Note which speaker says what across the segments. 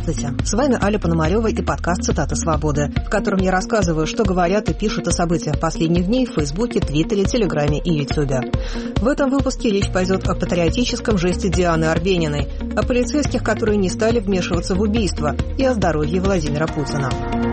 Speaker 1: Здравствуйте, с вами Аля Пономарева и подкаст «Цитаты свободы», в котором я рассказываю, что говорят и пишут о событиях последних дней в Фейсбуке, Твиттере, Телеграме и Ютубе. В этом выпуске речь пойдет о патриотическом жесте Дианы Арбениной, о полицейских, которые не стали вмешиваться в убийство, и о здоровье Владимира Путина.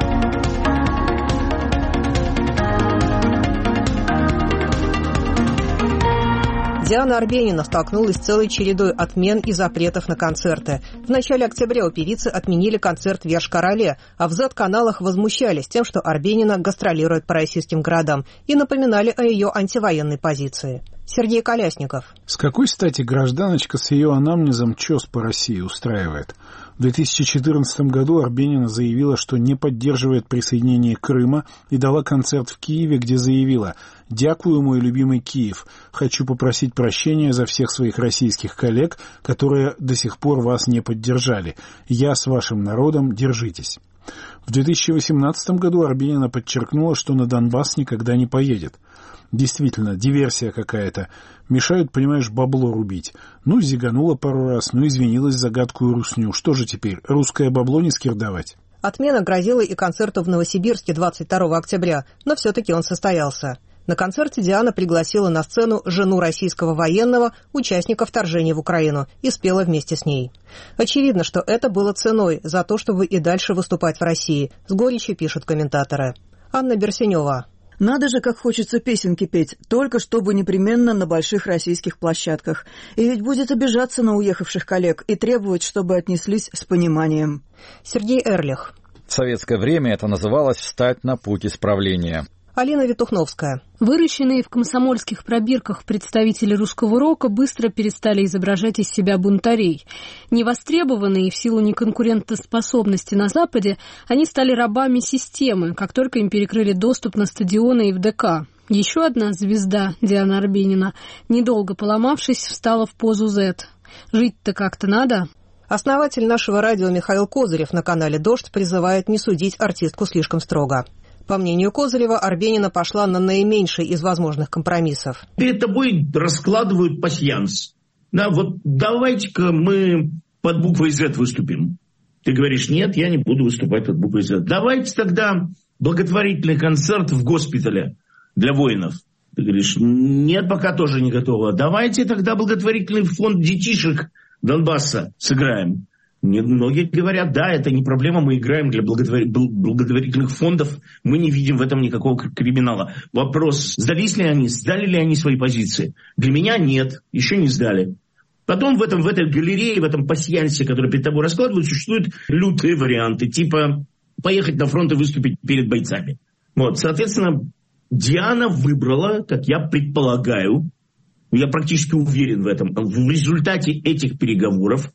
Speaker 1: Диана Арбенина столкнулась с целой чередой отмен и запретов на концерты. В начале октября у певицы отменили концерт в Йошкар-Оле, а в Z-каналах возмущались тем, что Арбенина гастролирует по российским городам, и напоминали о ее антивоенной позиции. Сергей Колясников.
Speaker 2: С какой стати гражданочка с ее анамнезом чёс по России устраивает? В 2014 году Арбенина заявила, что не поддерживает присоединение Крыма, и дала концерт в Киеве, где заявила: «Дякую, мой любимый Киев. Хочу попросить прощения за всех своих российских коллег, которые до сих пор вас не поддержали. Я с вашим народом, держитесь». В 2018 году Арбенина подчеркнула, что на Донбасс никогда не поедет. Действительно, диверсия какая-то. Мешают, понимаешь, бабло рубить. Ну, зиганула пару раз, извинилась за гадкую русню. Что же теперь, русское бабло не скирдовать?
Speaker 1: Отмена грозила и концерту в Новосибирске 22 октября, но все-таки он состоялся. На концерте Диана пригласила на сцену жену российского военного, участника вторжения в Украину, и спела вместе с ней. Очевидно, что это было ценой за то, чтобы и дальше выступать в России, с горечью пишут комментаторы. Анна Берсенева.
Speaker 3: Надо же, как хочется песенки петь, только чтобы непременно на больших российских площадках. И ведь будет обижаться на уехавших коллег и требовать, чтобы отнеслись с пониманием.
Speaker 1: Сергей Эрлих.
Speaker 4: В советское время это называлось «встать на путь исправления».
Speaker 1: Алина Витухновская.
Speaker 5: Выращенные в комсомольских пробирках представители русского рока быстро перестали изображать из себя бунтарей. Невостребованные в силу неконкурентоспособности на Западе, они стали рабами системы, как только им перекрыли доступ на стадионы и в ДК. Еще одна звезда, Диана Арбенина, недолго поломавшись, встала в позу Z. Жить-то как-то надо.
Speaker 1: Основатель нашего радио Михаил Козырев на канале «Дождь» призывает не судить артистку слишком строго. По мнению Козырева, Арбенина пошла на наименьший из возможных компромиссов.
Speaker 6: Перед тобой раскладывают пасьянс. Да, вот давайте-ка мы под буквой Z выступим. Ты говоришь: нет, я не буду выступать под буквой Z. Давайте тогда благотворительный концерт в госпитале для воинов. Ты говоришь: нет, пока тоже не готово. Давайте тогда благотворительный фонд детишек Донбасса сыграем. Многие говорят: да, это не проблема, мы играем для благотворительных фондов, мы не видим в этом никакого криминала. Вопрос: сдали ли они свои позиции? Для меня нет, еще не сдали. Потом в этой галерее, в этом пасьянсе, который перед тобой раскладывают, существуют лютые варианты, типа поехать на фронт и выступить перед бойцами. Вот, соответственно, Диана выбрала, как я предполагаю, я практически уверен в этом, в результате этих переговоров,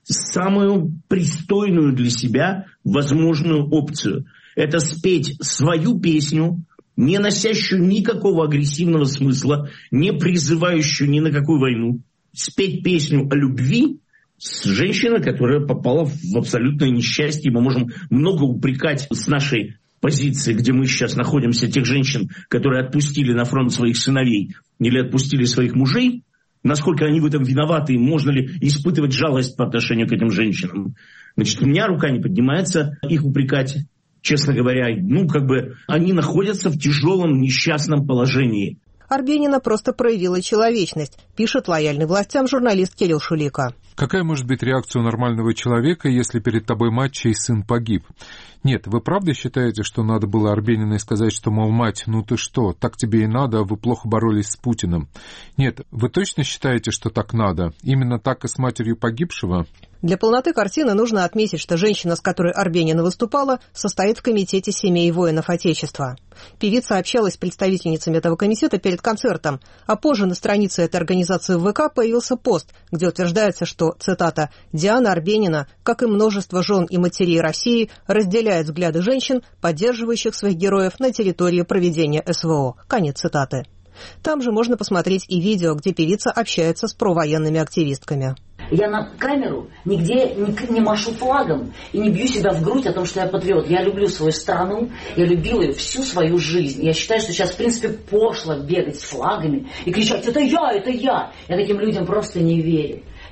Speaker 6: самую пристойную для себя возможную опцию. Это спеть свою песню, не носящую никакого агрессивного смысла, не призывающую ни на какую войну. Спеть песню о любви с женщиной, которая попала в абсолютное несчастье. Мы можем много упрекать с нашей позиции, где мы сейчас находимся, тех женщин, которые отпустили на фронт своих сыновей или отпустили своих мужей. Насколько они в этом виноваты, можно ли испытывать жалость по отношению к этим женщинам. Значит, у меня рука не поднимается их упрекать, честно говоря. Они находятся в тяжелом несчастном положении.
Speaker 1: Арбенина просто проявила человечность, пишет лояльный властям журналист Кирилл Шулика.
Speaker 7: Какая может быть реакция у нормального человека, если перед тобой мать, чей сын погиб? Нет, вы правда считаете, что надо было Арбениной сказать, что, мол, мать, ну ты что, так тебе и надо, а вы плохо боролись с Путиным? Нет, вы точно считаете, что так надо? Именно так и с матерью погибшего?
Speaker 1: Для полноты картины нужно отметить, что женщина, с которой Арбенина выступала, состоит в комитете семей воинов Отечества. Певица общалась с представительницами этого комитета перед концертом, а позже на странице этой организации в ВК появился пост, где утверждается, что, цитата, «Диана Арбенина, как и множество жен и матерей России, разделяет взгляды женщин, поддерживающих своих героев на территории проведения СВО». Конец цитаты. Там же можно посмотреть и видео, где певица общается с провоенными активистками.
Speaker 8: Я на камеру нигде не машу флагом и не бью себя в грудь о том, что я патриот. Я люблю свою страну, я любила ее всю свою жизнь. Я считаю, что сейчас, в принципе, пошло бегать с флагами и кричать: это я, это я. Я таким людям просто не верю.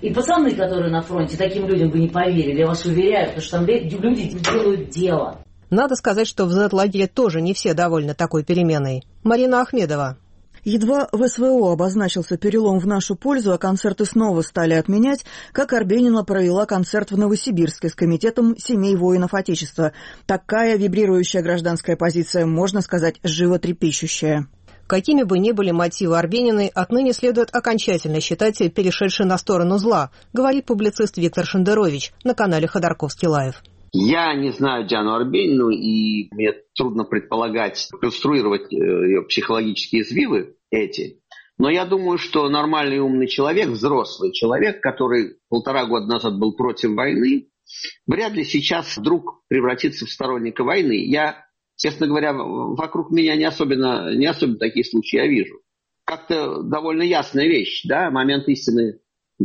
Speaker 8: И пацаны, которые на фронте, таким людям вы не поверили, я вас уверяю, потому что там люди делают дело.
Speaker 1: Надо сказать, что в Z-лагере тоже не все довольны такой переменой. Марина Ахмедова.
Speaker 3: Едва в СВО обозначился перелом в нашу пользу, а концерты снова стали отменять, как Арбенина провела концерт в Новосибирске с комитетом семей воинов Отечества. Такая вибрирующая гражданская позиция, можно сказать, животрепещущая.
Speaker 1: Какими бы ни были мотивы Арбениной, отныне следует окончательно считать ее перешедшей на сторону зла, говорит публицист Виктор Шендерович на канале Ходорковский Лайв.
Speaker 9: Я не знаю Диану Арбенину, и мне трудно предполагать, конструировать ее психологические извивы эти. Но я думаю, что нормальный умный человек, взрослый человек, который 1,5 года назад был против войны, вряд ли сейчас вдруг превратится в сторонника войны. Я, честно говоря, вокруг меня не особенно такие случаи я вижу. Как-то довольно ясная вещь, да, момент истины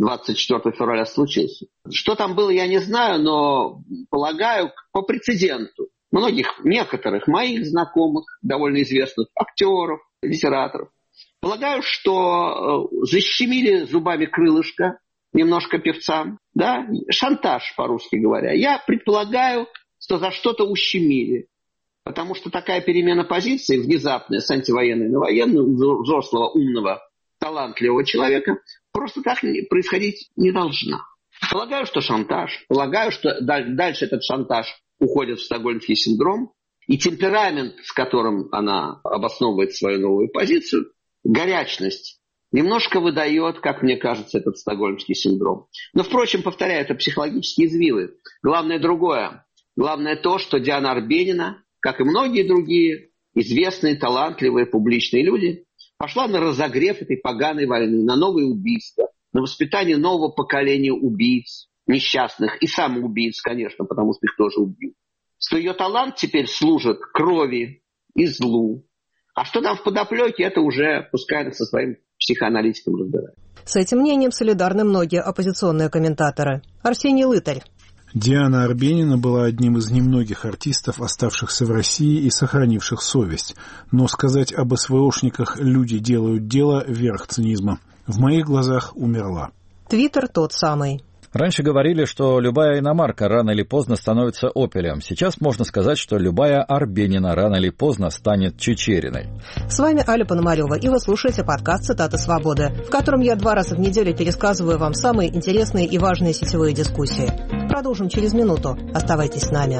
Speaker 9: 24 февраля случился. Что там было, я не знаю, но полагаю, по прецеденту некоторых моих знакомых, довольно известных актеров, литераторов, полагаю, что защемили зубами крылышко немножко певцам, да, шантаж, по-русски говоря. Я предполагаю, что за что-то ущемили, потому что такая перемена позиции, внезапная, с антивоенной на военную, взрослого, умного, талантливого человека, просто так происходить не должна. Полагаю, что шантаж. Полагаю, что дальше этот шантаж уходит в стокгольмский синдром. И темперамент, с которым она обосновывает свою новую позицию, горячность, немножко выдает, как мне кажется, этот стокгольмский синдром. Но, впрочем, повторяю, это психологические извивы. Главное другое. Главное то, что Диана Арбенина, как и многие другие известные, талантливые, публичные люди, пошла на разогрев этой поганой войны, на новые убийства, на воспитание нового поколения убийц, несчастных и самоубийц, конечно, потому что их тоже убьют. Что ее талант теперь служит крови и злу. А что там в подоплеке, это уже пускай она со своим психоаналитиком разбирает.
Speaker 1: С этим мнением солидарны многие оппозиционные комментаторы. Арсений Лытарь.
Speaker 2: Диана Арбенина была одним из немногих артистов, оставшихся в России и сохранивших совесть. Но сказать об СВОшниках «люди делают дело» – верх цинизма. В моих глазах умерла.
Speaker 1: Твиттер тот самый.
Speaker 4: Раньше говорили, что любая иномарка рано или поздно становится «Опелем». Сейчас можно сказать, что любая Арбенина рано или поздно станет Чичериной.
Speaker 1: С вами Аля Пономарева, и вы слушаете подкаст «Цитаты свободы», в котором я 2 раза в неделю пересказываю вам самые интересные и важные сетевые дискуссии. Продолжим через минуту. Оставайтесь с нами.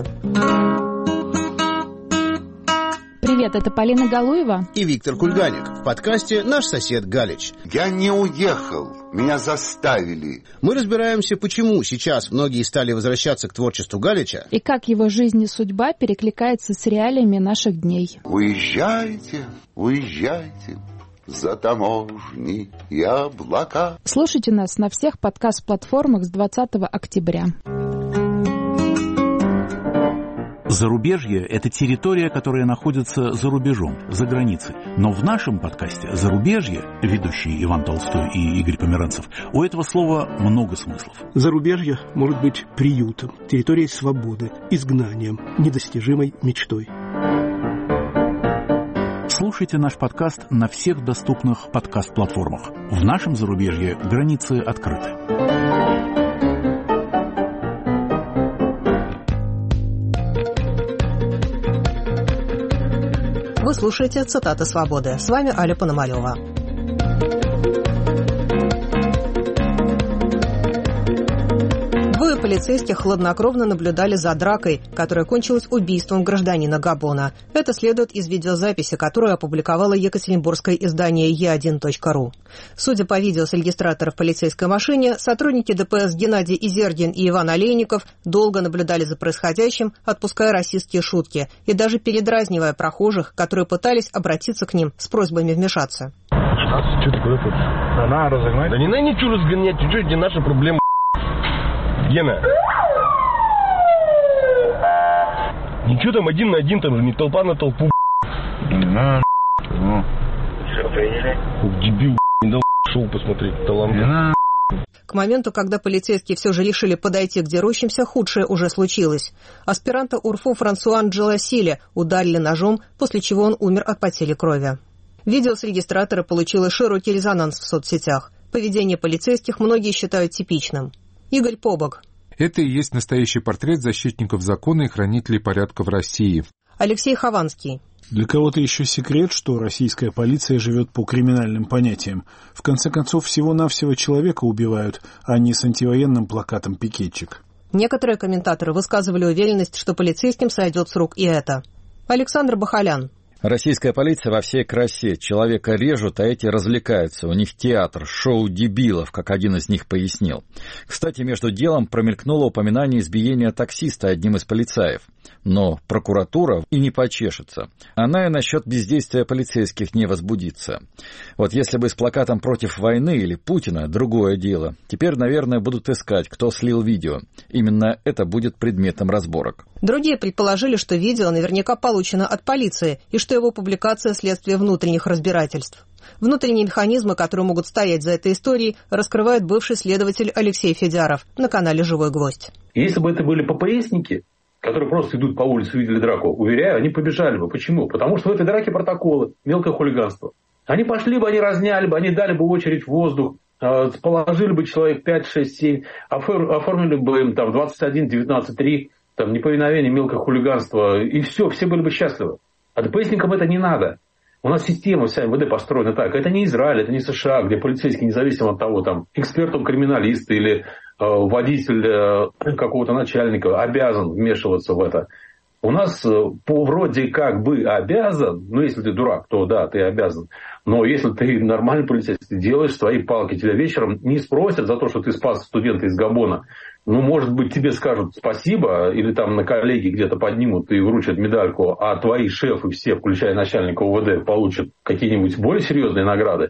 Speaker 10: Привет, это Полина Галуева
Speaker 11: и Виктор Кульганик в подкасте «Наш сосед Галич».
Speaker 12: Я не уехал, меня заставили.
Speaker 11: Мы разбираемся, почему сейчас многие стали возвращаться к творчеству Галича
Speaker 10: и как его жизнь и судьба перекликается с реалиями наших дней.
Speaker 12: Уезжайте, уезжайте за таможни и облака.
Speaker 10: Слушайте нас на всех подкаст-платформах с 20 октября.
Speaker 13: Зарубежье – это территория, которая находится за рубежом, за границей. Но в нашем подкасте «Зарубежье», ведущие Иван Толстой и Игорь Померанцев, у этого слова много смыслов.
Speaker 14: Зарубежье может быть приютом, территорией свободы, изгнанием, недостижимой мечтой.
Speaker 13: Слушайте наш подкаст на всех доступных подкаст-платформах. В нашем зарубежье границы открыты.
Speaker 1: Вы слушаете «Цитаты свободы». С вами Аля Пономарева. Двое полицейских хладнокровно наблюдали за дракой, которая кончилась убийством гражданина Габона. Это следует из видеозаписи, которую опубликовало екатеринбургское издание e1.ru. Судя по видео с регистратора в полицейской машине, сотрудники ДПС Геннадий Изергин и Иван Олейников долго наблюдали за происходящим, отпуская расистские шутки и даже передразнивая прохожих, которые пытались обратиться к ним с просьбами вмешаться.
Speaker 15: Что ты куда тут? Да надо разогнать. Да не надо ничего разгонять, что это наши проблемы. Гена. Ничего там один на один, там же не толпа на толпу. На. Все, приняли. Дебил, не дал, шел посмотреть талант.
Speaker 1: К моменту, когда полицейские все же решили подойти к дерущимся, худшее уже случилось. Аспиранта УРФУ Франсуа Анджело Силе ударили ножом, после чего он умер от потери крови. Видео с регистратора получило широкий резонанс в соцсетях. Поведение полицейских многие считают типичным. Игорь Побок.
Speaker 7: Это и есть настоящий портрет защитников закона и хранителей порядка в России.
Speaker 1: Алексей Хованский.
Speaker 2: Для кого-то еще секрет, что российская полиция живет по криминальным понятиям. В конце концов, всего-навсего человека убивают, а не с антивоенным плакатом «Пикетчик».
Speaker 1: Некоторые комментаторы высказывали уверенность, что полицейским сойдет с рук и это. Александр Бахалян.
Speaker 4: Российская полиция во всей красе. Человека режут, а эти развлекаются. У них театр, шоу дебилов, как один из них пояснил. Кстати, между делом промелькнуло упоминание избиения таксиста одним из полицаев. Но прокуратура и не почешется. Она и насчет бездействия полицейских не возбудится. Вот если бы с плакатом «Против войны» или Путина, другое дело. Теперь, наверное, будут искать, кто слил видео. Именно это будет предметом разборок.
Speaker 1: Другие предположили, что видео наверняка получено от полиции, и что его публикация – следствие внутренних разбирательств. Внутренние механизмы, которые могут стоять за этой историей, раскрывает бывший следователь Алексей Федяров на канале «Живой гвоздь».
Speaker 16: Если бы это были ППСники, которые просто идут по улице, увидели драку, уверяю, они побежали бы. Почему? Потому что в этой драке протоколы, мелкое хулиганство. Они пошли бы, они разняли бы, они дали бы очередь в воздух, положили бы человек 5, 6, 7, оформили бы им там 21, 19, 3, там неповиновение, мелкое хулиганство, и все были бы счастливы. А ДПСникам это не надо. У нас система вся МВД построена так. Это не Израиль, это не США, где полицейский, независимо от того, там, эксперт он криминалист или водитель какого-то начальника, обязан вмешиваться в это. У нас вроде как бы обязан, ну если ты дурак, то да, ты обязан. Но если ты нормальный полицейский, ты делаешь свои палки, тебя вечером не спросят за то, что ты спас студента из Габона. Ну, может быть, тебе скажут спасибо, или там на коллеги где-то поднимут и вручат медальку, а твои шефы все, включая начальника УВД, получат какие-нибудь более серьезные награды,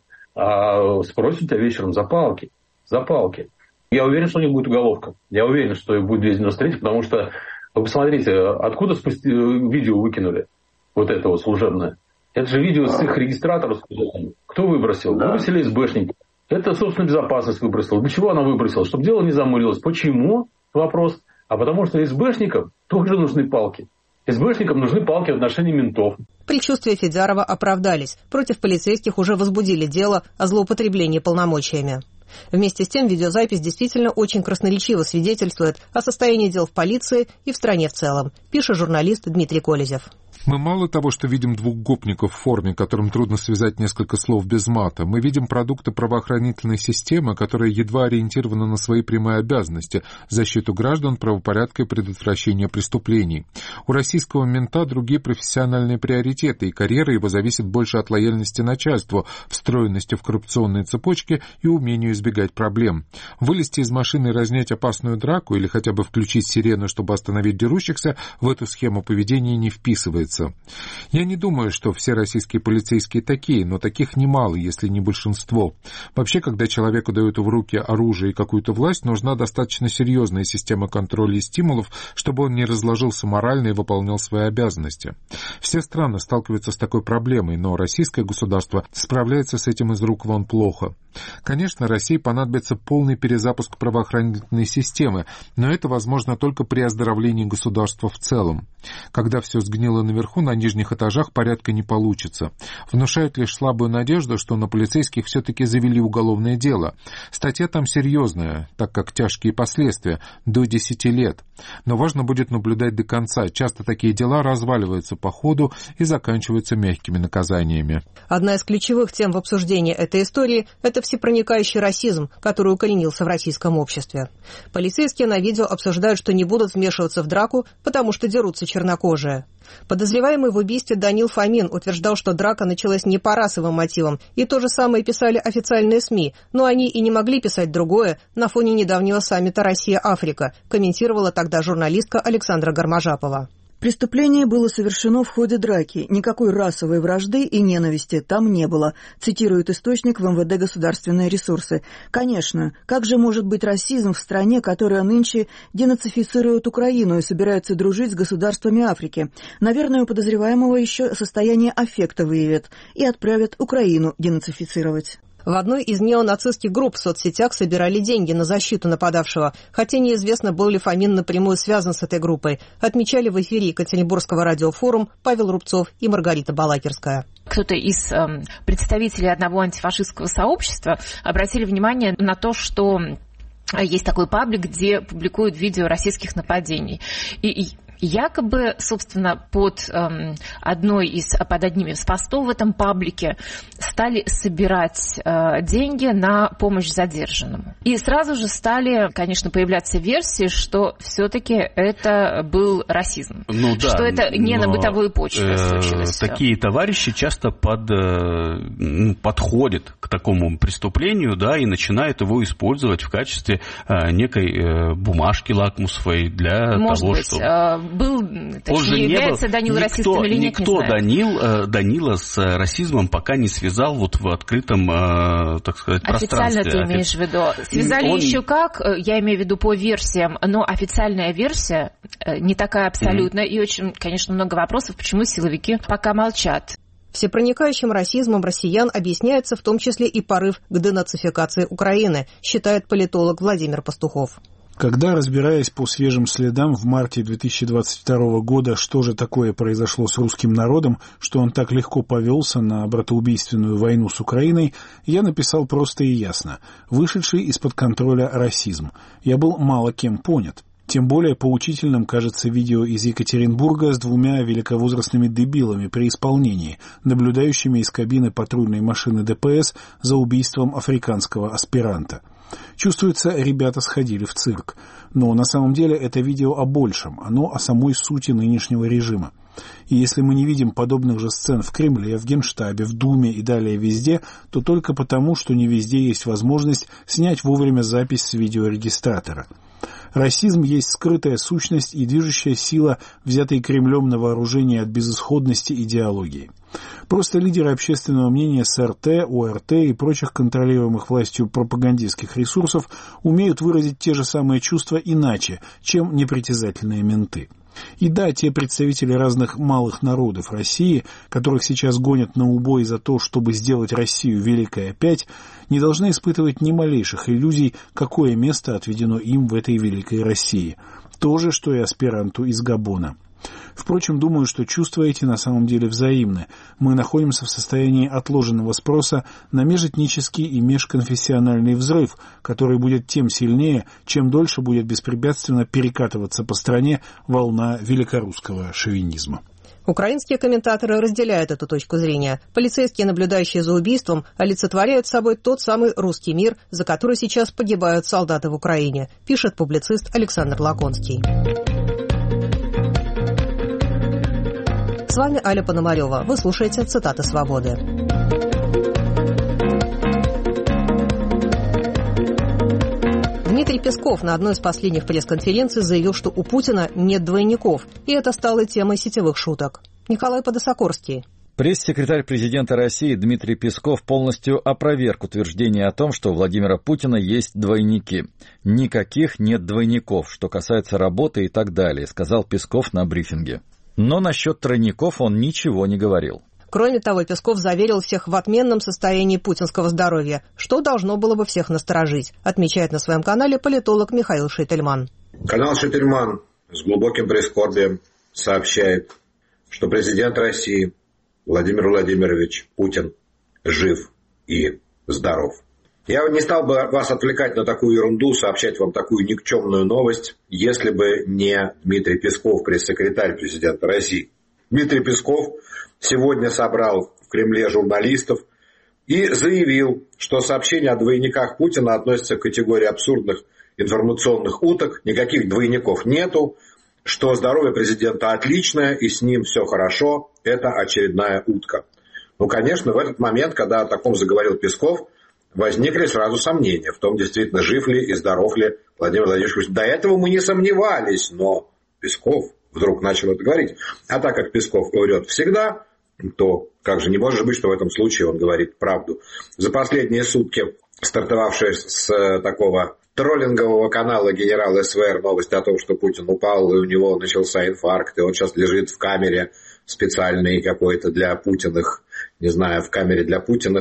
Speaker 16: а спросят тебя вечером за палки. За палки. Я уверен, что у них будет уголовка. Я уверен, что их будет 293, потому что, вы посмотрите, откуда видео выкинули, вот это вот служебное. Это же видео с их регистраторов. Кто выбросил? Выбросили СБшники. Это, собственно, безопасность выбросила. Для чего она выбросила? Чтобы дело не замылилось. Почему? Вопрос. А потому что СБшникам тоже нужны палки. СБшникам нужны палки в отношении ментов.
Speaker 1: Предчувствия Федярова оправдались. Против полицейских уже возбудили дело о злоупотреблении полномочиями. Вместе с тем, видеозапись действительно очень красноречиво свидетельствует о состоянии дел в полиции и в стране в целом, пишет журналист Дмитрий Колезев.
Speaker 7: Мы мало того, что видим двух гопников в форме, которым трудно связать несколько слов без мата, мы видим продукты правоохранительной системы, которая едва ориентирована на свои прямые обязанности – защиту граждан, правопорядка и предотвращение преступлений. У российского мента другие профессиональные приоритеты, и карьера его зависит больше от лояльности начальству, встроенности в коррупционные цепочки и умению избегать проблем. Вылезти из машины и разнять опасную драку или хотя бы включить сирену, чтобы остановить дерущихся, в эту схему поведения не вписывается. Я не думаю, что все российские полицейские такие, но таких немало, если не большинство. Вообще, когда человеку дают в руки оружие и какую-то власть, нужна достаточно серьезная система контроля и стимулов, чтобы он не разложился морально и выполнял свои обязанности. Все страны сталкиваются с такой проблемой, но российское государство справляется с этим из рук вон плохо. Конечно, России понадобится полный перезапуск правоохранительной системы, но это возможно только при оздоровлении государства в целом. Когда все сгнило наверху, на нижних этажах порядка не получится. Внушает лишь слабую надежду, что на полицейских все-таки завели уголовное дело. Статья там серьезная, так как тяжкие последствия, до 10 лет. Но важно будет наблюдать до конца. Часто такие дела разваливаются по ходу и заканчиваются мягкими наказаниями.
Speaker 1: Одна из ключевых тем в обсуждении этой истории – это всепроникающий расизм, который укоренился в российском обществе. Полицейские на видео обсуждают, что не будут вмешиваться в драку, потому что дерутся чернокожие. Подозреваемый в убийстве Данил Фомин утверждал, что драка началась не по расовым мотивам, и то же самое писали официальные СМИ, но они и не могли писать другое на фоне недавнего саммита «Россия-Африка», комментировала тогда журналистка Александра Гармажапова.
Speaker 3: Преступление было совершено в ходе драки. Никакой расовой вражды и ненависти там не было, цитирует источник в МВД «Государственные ресурсы». Конечно, как же может быть расизм в стране, которая нынче денацифицирует Украину и собирается дружить с государствами Африки? Наверное, у подозреваемого еще состояние аффекта выявят и отправят Украину денацифицировать.
Speaker 1: В одной из неонацистских групп в соцсетях собирали деньги на защиту нападавшего, хотя неизвестно, был ли Фомин напрямую связан с этой группой, отмечали в эфире Екатеринбургского радиофорум Павел Рубцов и Маргарита Балакирская.
Speaker 17: Кто-то из представителей одного антифашистского сообщества обратили внимание на то, что есть такой паблик, где публикуют видео российских нападений. И якобы, собственно, под одним из постов в этом паблике стали собирать деньги на помощь задержанному. И сразу же стали, конечно, появляться версии, что все-таки это был расизм.
Speaker 18: Ну, да,
Speaker 17: что это не на бытовой почве случилось.
Speaker 18: Такие товарищи часто подходят к такому преступлению, да, и начинают его использовать в качестве некой бумажки лакмусовой для того, чтобы...
Speaker 17: является Данил расистом или нет,
Speaker 18: никто Данила с расизмом пока не связал вот в открытом, так сказать, пространстве.
Speaker 17: Официально ты имеешь в виду? Связали еще как, я имею в виду по версиям, но официальная версия не такая абсолютно, и очень, конечно, много вопросов, почему силовики пока молчат.
Speaker 1: Всепроникающим расизмом россиян объясняется в том числе и порыв к денацификации Украины, считает политолог Владимир Пастухов.
Speaker 2: Когда, разбираясь по свежим следам в марте 2022 года, что же такое произошло с русским народом, что он так легко повелся на братоубийственную войну с Украиной, я написал просто и ясно: вышедший из-под контроля расизм. Я был мало кем понят. Тем более поучительным кажется видео из Екатеринбурга с двумя великовозрастными дебилами при исполнении, наблюдающими из кабины патрульной машины ДПС за убийством африканского аспиранта. Чувствуется, ребята сходили в цирк. Но на самом деле это видео о большем, оно о самой сути нынешнего режима. И если мы не видим подобных же сцен в Кремле, в Генштабе, в Думе и далее везде, то только потому, что не везде есть возможность снять вовремя запись с видеорегистратора. Расизм есть скрытая сущность и движущая сила, взятой Кремлем на вооружение от безысходности идеологии. Просто лидеры общественного мнения с РТ, ОРТ и прочих контролируемых властью пропагандистских ресурсов умеют выразить те же самые чувства иначе, чем непритязательные менты. И да, те представители разных малых народов России, которых сейчас гонят на убой за то, чтобы сделать Россию великой опять, не должны испытывать ни малейших иллюзий, какое место отведено им в этой великой России. То же, что и аспиранту из Габона. Впрочем, думаю, что чувства эти на самом деле взаимны. Мы находимся в состоянии отложенного спроса на межэтнический и межконфессиональный взрыв, который будет тем сильнее, чем дольше будет беспрепятственно перекатываться по стране волна великорусского шовинизма.
Speaker 1: Украинские комментаторы разделяют эту точку зрения. Полицейские, наблюдающие за убийством, олицетворяют собой тот самый русский мир, за который сейчас погибают солдаты в Украине, пишет публицист Александр Лаконский. С вами Аля Пономарева. Вы слушаете «Цитаты свободы». Дмитрий Песков на одной из последних пресс-конференций заявил, что у Путина нет двойников, и это стало темой сетевых шуток. Николай Подосокорский.
Speaker 4: Пресс-секретарь президента России Дмитрий Песков полностью опроверг утверждение о том, что у Владимира Путина есть двойники. Никаких нет двойников, что касается работы и так далее, сказал Песков на брифинге. Но насчет тройников он ничего не говорил.
Speaker 1: Кроме того, Песков заверил всех в отменном состоянии путинского здоровья, что должно было бы всех насторожить, отмечает на своем канале политолог Михаил Шительман.
Speaker 19: Канал Шительман с глубоким прискорбием сообщает, что президент России Владимир Владимирович Путин жив и здоров. Я не стал бы вас отвлекать на такую ерунду, сообщать вам такую никчемную новость, если бы не Дмитрий Песков, пресс-секретарь президента России. Дмитрий Песков сегодня собрал в Кремле журналистов и заявил, что сообщение о двойниках Путина относится к категории абсурдных информационных уток, никаких двойников нету, что здоровье президента отличное и с ним все хорошо, это очередная утка. Ну, конечно, в этот момент, когда о таком заговорил Песков, возникли сразу сомнения в том, действительно жив ли и здоров ли Владимир Владимирович. До этого мы не сомневались, но Песков вдруг начал это говорить. А так как Песков врет всегда, то как же не может быть, что в этом случае он говорит правду. За последние сутки, стартовавшие с такого троллингового канала «Генерал СВР» новость о том, что Путин упал и у него начался инфаркт, и он сейчас лежит в камере специальной какой-то для Путиных, не знаю, в камере для Путиных,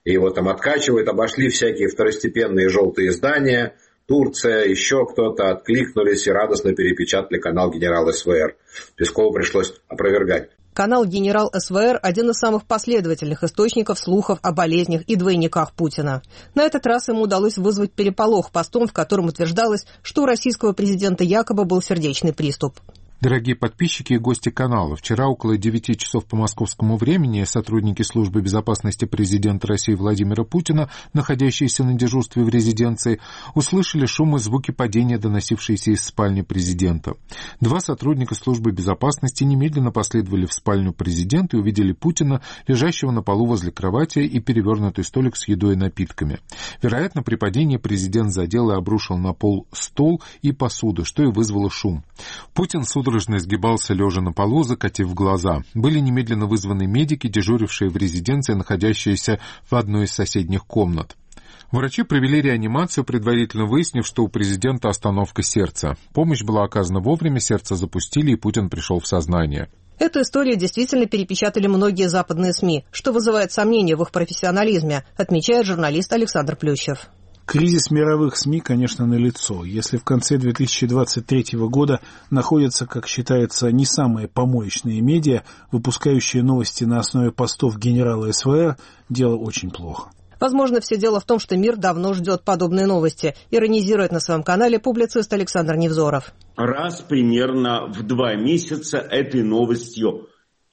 Speaker 19: и его там откачивают, обошли всякие второстепенные желтые издания, Турция, еще кто-то откликнулись и радостно перепечатали канал «Генерал СВР». Пескову пришлось опровергать.
Speaker 1: Канал «Генерал СВР» – один из самых последовательных источников слухов о болезнях и двойниках Путина. На этот раз ему удалось вызвать переполох постом, в котором утверждалось, что у российского президента якобы был сердечный приступ.
Speaker 7: Дорогие подписчики и гости канала, вчера около 9 часов по московскому времени сотрудники службы безопасности президента России Владимира Путина, находящиеся на дежурстве в резиденции, услышали шум и звуки падения, доносившиеся из спальни президента. 2 сотрудника службы безопасности немедленно последовали в спальню президента и увидели Путина, лежащего на полу возле кровати, и перевернутый столик с едой и напитками. Вероятно, при падении президент задел и обрушил на пол стол и посуду, что и вызвало шум. Путин судорожно изгибался, лежа на полу, закатив глаза. Были немедленно вызваны медики, дежурившие в резиденции, находящиеся в одной из соседних комнат. Врачи провели реанимацию, предварительно выяснив, что у президента остановка сердца. Помощь была оказана вовремя, сердце запустили, и Путин пришел в сознание.
Speaker 1: Эту историю действительно перепечатали многие западные СМИ, что вызывает сомнения в их профессионализме, отмечает журналист Александр Плющев.
Speaker 2: Кризис мировых СМИ, конечно, налицо. Если в конце 2023 года находятся, как считается, не самые помоечные медиа, выпускающие новости на основе постов генерала СВР, дело очень плохо.
Speaker 1: Возможно, все дело в том, что мир давно ждет подобные новости, иронизирует на своем канале публицист Александр Невзоров.
Speaker 6: Раз примерно в 2 месяца этой новостью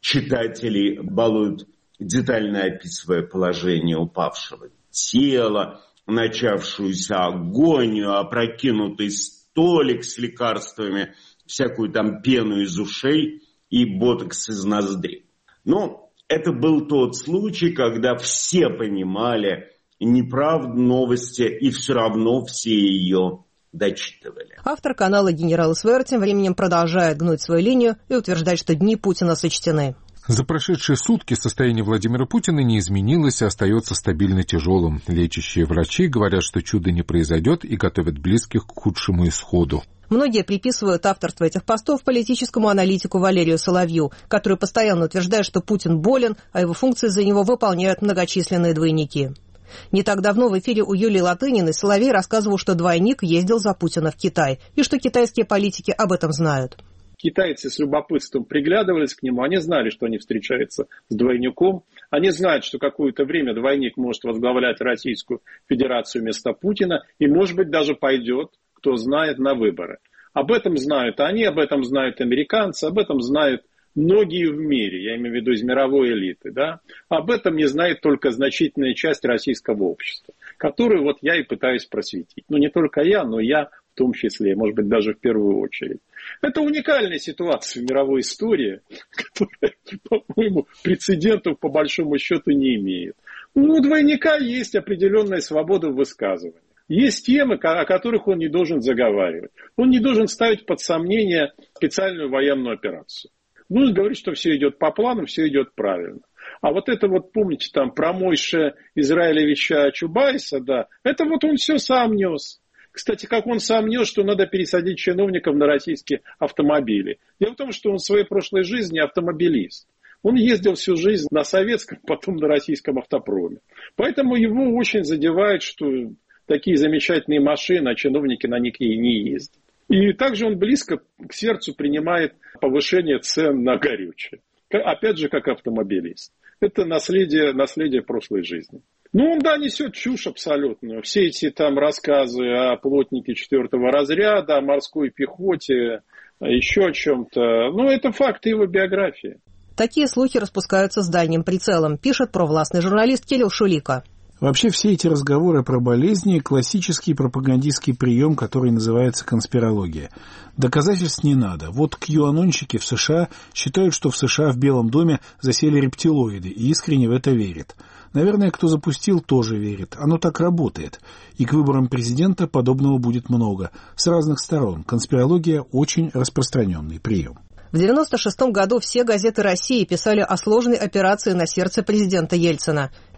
Speaker 6: читатели балуют, детально описывая положение упавшего тела, начавшуюся агонию, опрокинутый столик с лекарствами, всякую там пену из ушей и ботокс из ноздрей. Но это был тот случай, когда все понимали неправду новости и все равно все ее дочитывали.
Speaker 1: Автор канала «Генерал СВР» тем временем продолжает гнуть свою линию и утверждать, что дни Путина сочтены.
Speaker 7: За прошедшие сутки состояние Владимира Путина не изменилось и остается стабильно тяжелым. Лечащие врачи говорят, что чудо не произойдет, и готовят близких к худшему исходу.
Speaker 1: Многие приписывают авторство этих постов политическому аналитику Валерию Соловью, который постоянно утверждает, что Путин болен, а его функции за него выполняют многочисленные двойники. Не так давно в эфире у Юлии Латыниной Соловей рассказывал, что двойник ездил за Путина в Китай, и что китайские политики об этом знают.
Speaker 20: Китайцы с любопытством приглядывались к нему, они знали, что они встречаются с двойником, они знают, что какое-то время двойник может возглавлять Российскую Федерацию вместо Путина и, может быть, даже пойдет, кто знает, на выборы. Об этом знают они, об этом знают американцы, об этом знают многие в мире, я имею в виду из мировой элиты. Да? Об этом не знает только значительная часть российского общества, которую вот я и пытаюсь просветить. Ну, не только я, но я в том числе, может быть, даже в первую очередь. Это уникальная ситуация в мировой истории, которая, по-моему, прецедентов по большому счету не имеет. Ну, у двойника есть определенная свобода в высказывании. Есть темы, о которых он не должен заговаривать. Он не должен ставить под сомнение специальную военную операцию. Ну, говорит, что все идет по плану, все идет правильно. А вот это вот, помните, там, про Мойше Израилевича Чубайса, да, это вот он все сам нес. Кстати, как он сам нес, что надо пересадить чиновников на российские автомобили. Дело в том, что он в своей прошлой жизни автомобилист. Он ездил всю жизнь на советском, потом на российском автопроме. Поэтому его очень задевает, что такие замечательные машины, а чиновники на них и не ездят. И также он близко к сердцу принимает повышение цен на горючее. Опять же, как автомобилист. Это наследие прошлой жизни. Ну, он, да, несет чушь абсолютную. Все эти там рассказы о плотнике 4-го разряда, о морской пехоте, еще о чем-то. Ну, это факты его биографии.
Speaker 1: Такие слухи распускаются с дальним прицелом, пишет провластный журналист Кирилл Шулика.
Speaker 2: Вообще все эти разговоры про болезни – классический пропагандистский прием, который называется конспирология. Доказательств не надо. Вот QAnonщики в США считают, что в США в Белом доме засели рептилоиды и искренне в это верят. Наверное, кто запустил, тоже верит. Оно так работает. И к выборам президента подобного будет много. С разных сторон. Конспирология – очень распространенный прием.
Speaker 1: В 1996 году все газеты России писали о сложной операции на сердце президента Ельцина.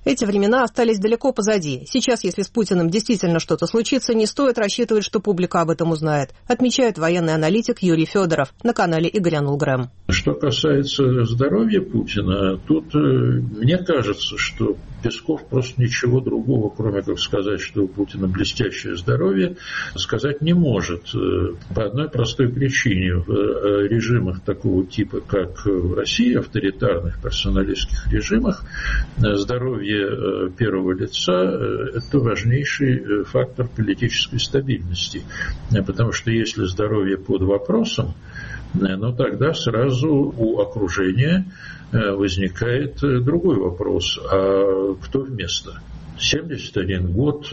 Speaker 1: Эти времена остались далеко позади. Сейчас, если с Путиным действительно что-то случится, не стоит рассчитывать, что публика об этом узнает, отмечает военный аналитик Юрий Федоров на канале Игоря Нулгрэм.
Speaker 21: Что касается здоровья Путина, тут мне кажется, что Песков просто ничего другого, кроме как сказать, что у Путина блестящее здоровье, сказать не может. По одной простой причине. В режимах такого типа, как в России, авторитарных персоналистских режимах, здоровье первого лица – это важнейший фактор политической стабильности. Потому что если здоровье под вопросом, но тогда сразу у окружения возникает другой вопрос. А кто вместо? 71 год,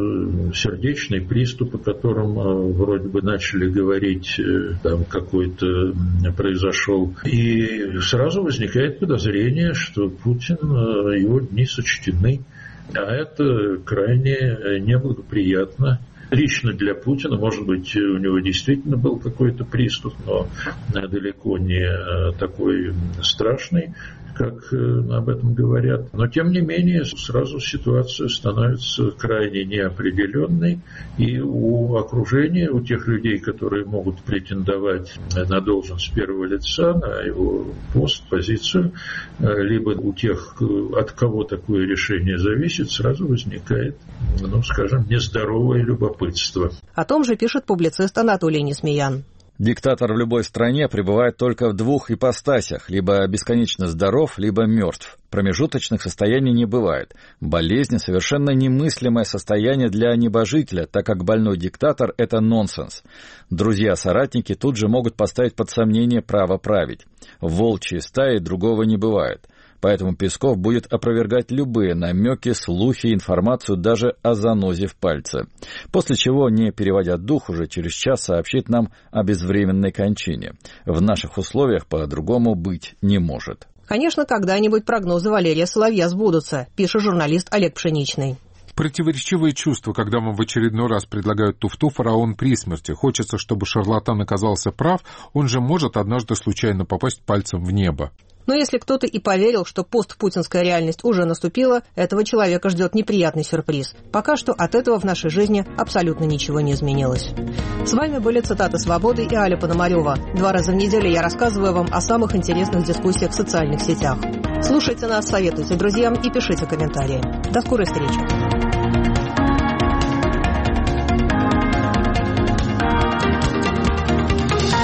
Speaker 21: сердечный приступ, о котором вроде бы начали говорить, там какой-то произошел. И сразу возникает подозрение, что Путин, его дни сочтены. А это крайне неблагоприятно. Лично для Путина, может быть, у него действительно был какой-то приступ, но далеко не такой страшный, как об этом говорят. Но, тем не менее, сразу ситуация становится крайне неопределенной, и у окружения, у тех людей, которые могут претендовать на должность первого лица, на его пост, позицию, либо у тех, от кого такое решение зависит, сразу возникает, скажем, нездоровое любопытство.
Speaker 1: О том же пишет публицист Анатолий Несмеян.
Speaker 4: Диктатор в любой стране пребывает только в двух ипостасях, либо бесконечно здоров, либо мертв. Промежуточных состояний не бывает. Болезнь – совершенно немыслимое состояние для небожителя, так как больной диктатор – это нонсенс. Друзья-соратники тут же могут поставить под сомнение право править. В волчьей стае другого не бывает. Поэтому Песков будет опровергать любые намеки, слухи, информацию даже о занозе в пальце. После чего, не переводя дух, уже через час сообщит нам о безвременной кончине. В наших условиях по-другому быть не может.
Speaker 1: Конечно, когда-нибудь прогнозы Валерия Соловья сбудутся, пишет журналист Олег Пшеничный.
Speaker 7: Противоречивые чувства, когда вам в очередной раз предлагают туфту «Фараон при смерти». Хочется, чтобы шарлатан оказался прав, он же может однажды случайно попасть пальцем в небо.
Speaker 1: Но если кто-то и поверил, что постпутинская реальность уже наступила, этого человека ждет неприятный сюрприз. Пока что от этого в нашей жизни абсолютно ничего не изменилось. С вами были цитаты «Свободы» и Аля Пономарёва. 2 раза в неделю я рассказываю вам о самых интересных дискуссиях в социальных сетях. Слушайте нас, советуйте друзьям и пишите комментарии. До скорой встречи.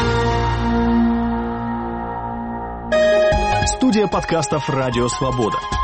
Speaker 22: Студия подкастов «Радио Свобода».